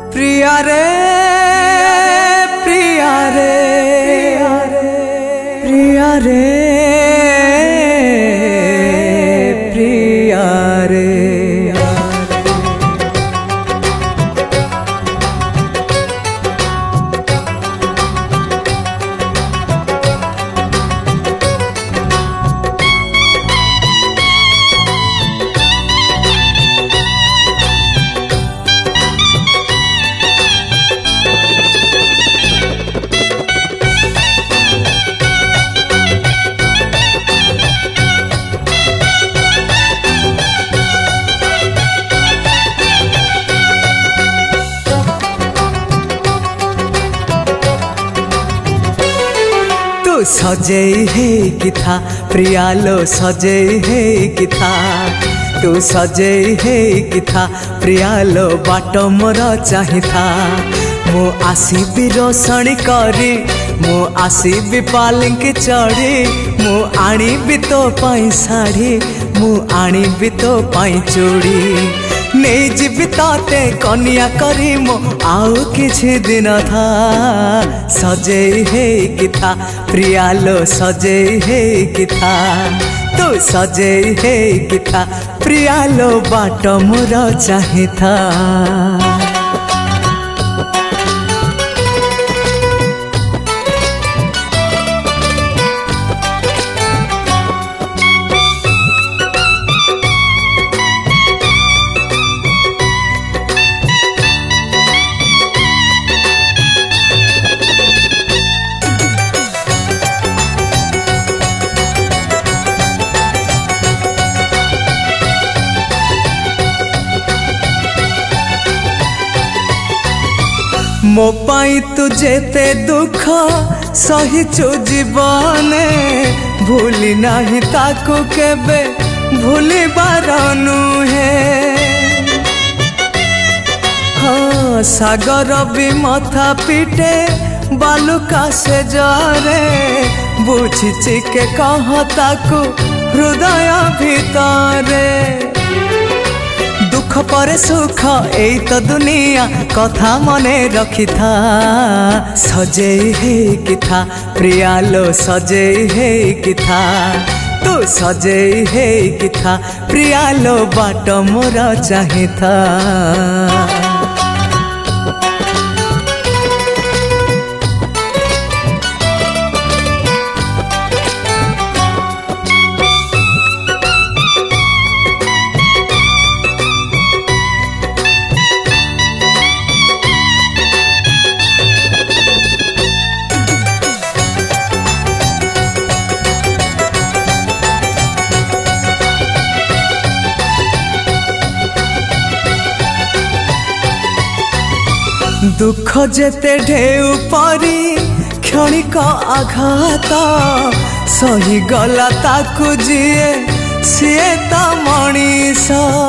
प्रिया रे प्रिया रे प्रिया रे प्रिया रे सजई है कि था प्रिया लो सजई है कि था तू सजई है कि था प्रिया लो बाट मोर चाही था मु आसीबी रोशनी करी मु आसीबी पालिंकी चढ़ी मु आनीबी तो पाई साड़ी मु आनीबी तो पाई चूड़ी नहीं जीवी ताते कनिया करी मो आउ किछि दिन था सजई है कि था प्रिया लो सजई है कि था तू सजई है कि था प्रिया लो बाट मोर चाही था। मो पाई तू जेते दुख सहिचु जीवन भूली नाही ताको केबे भूली बारनु है हाँ सागर भी मथा पिटे बालुका से जरे बुझी के कह ताको हृदय भितरे दुख पर सुख एई तो दुनिया कथा मने रखी था सजई है कि था प्रिया लो सजई है कि था तू सजई है कि था प्रिया लो बाट मोर चाही था। दुख जेते ढेउ परी क्षणिक आघात सही गला ताकू जिए सीए ता मनीष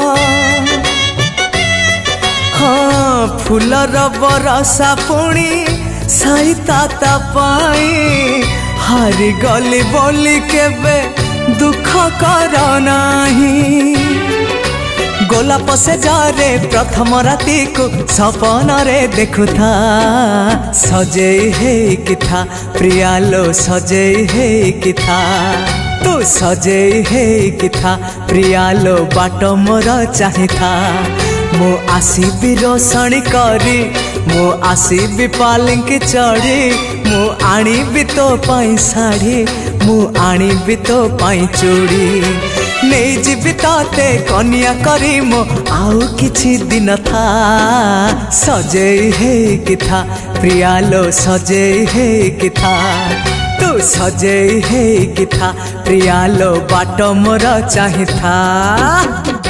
हाँ फूलर बरसा पुणी साई ताता पाई हारी गली बोली केबे दुख कर नाही गोलाप से जारे प्रथम राति को सपन रे देखु था सजई है कि था प्रिया लो सजई है कि था तू सजई है कि था प्रिया लो बाट मोर चाही था मु आसीबी रोशनी करी मु आसीबी पालिंकी चढ़ी मु आनीबी तो पाई साड़ी मु आनीबी तो पाई चूड़ी नहीं जीवी ताते कनिया करी मो आउ किछि दिन था सजई है कि था प्रिया लो सजई है कि था तू सजई है कि था प्रिया लो बाट मोर चाही था।